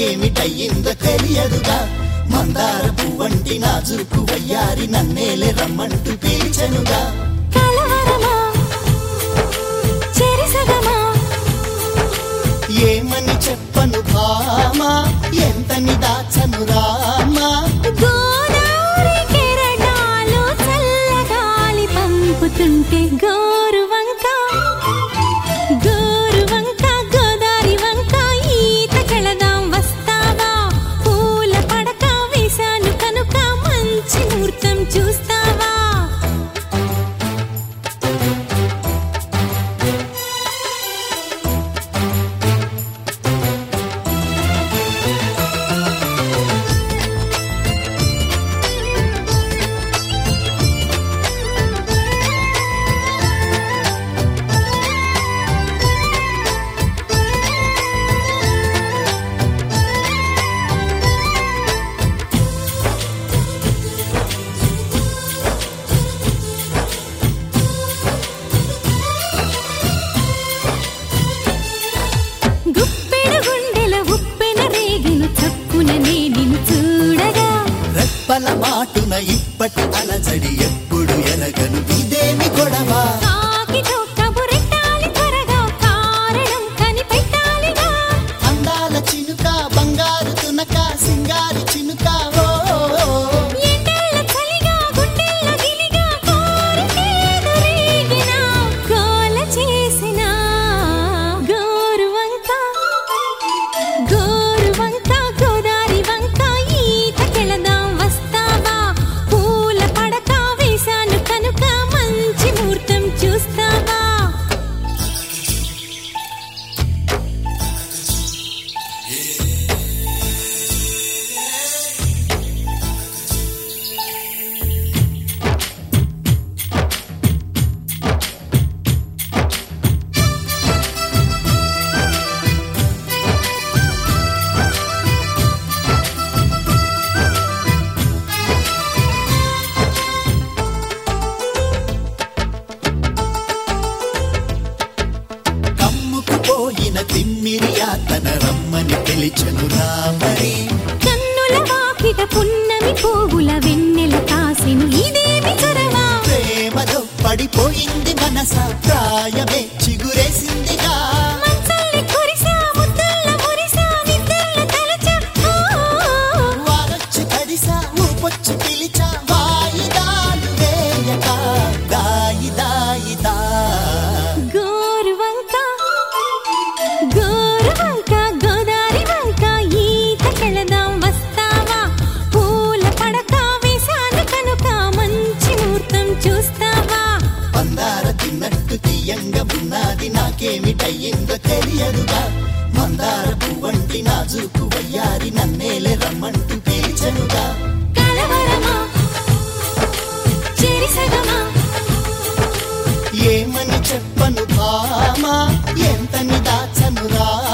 నాకేమిటయ్యిందో తెలియదుగా. మందార పువ్వంటి నాజుకు వయ్యారి నన్నేలే రమ్మంటూ పిలిచెనుగా. ఏమని చెప్పను భామా, ఎంతని దాచను రామా. గోదావరి కెరటాలు చల్లగాలి పంపుతుంటే గోరు వంక గోదారి వంక ఈత కెళదాం వస్తావా. పూల పడక వేశాను కనుక మంచి ముహూర్తం చూస్తావా. రెప్పల మాటున ఇప్పటి అలజడి ఎప్పుడు ఎరగను ఇదేమి గొడవ. అందాల చినుక బంగారు తునక సింగారి చినుక తిమ్మిరియా తన రమ్మని పిలిచెను రామరి. కన్నుల వాకిట పున్నమి పోగుల వెన్నెల కాసెను ఇదేమి చొరవా. ప్రేమలో పడిపోయింది మనస ప్రాయమే చిగురేసిందిగా. వారొచ్చి కడిసా ఊపొచ్చి పిలిచా వాయిదాలు వేయక దాయి దాయి దా. గోదారి వంక ఈత కెళదాం వస్తావా. పూల పడక వేశాను కనుక మంచి ముహూర్తం చూస్తావా. మందార తిన్నట్టు తీయంగా ఉన్నది నాకేమిటయ్యిందో తెలియదుగా. మందార పువ్వంటి నాజుకు వయ్యారి నన్నేలే రమ్మంటూ పిలిచెనుగా. కలవరమా చెరిసగమా ఏమని చెప్పను భామా, ఎంతని దాచను రా.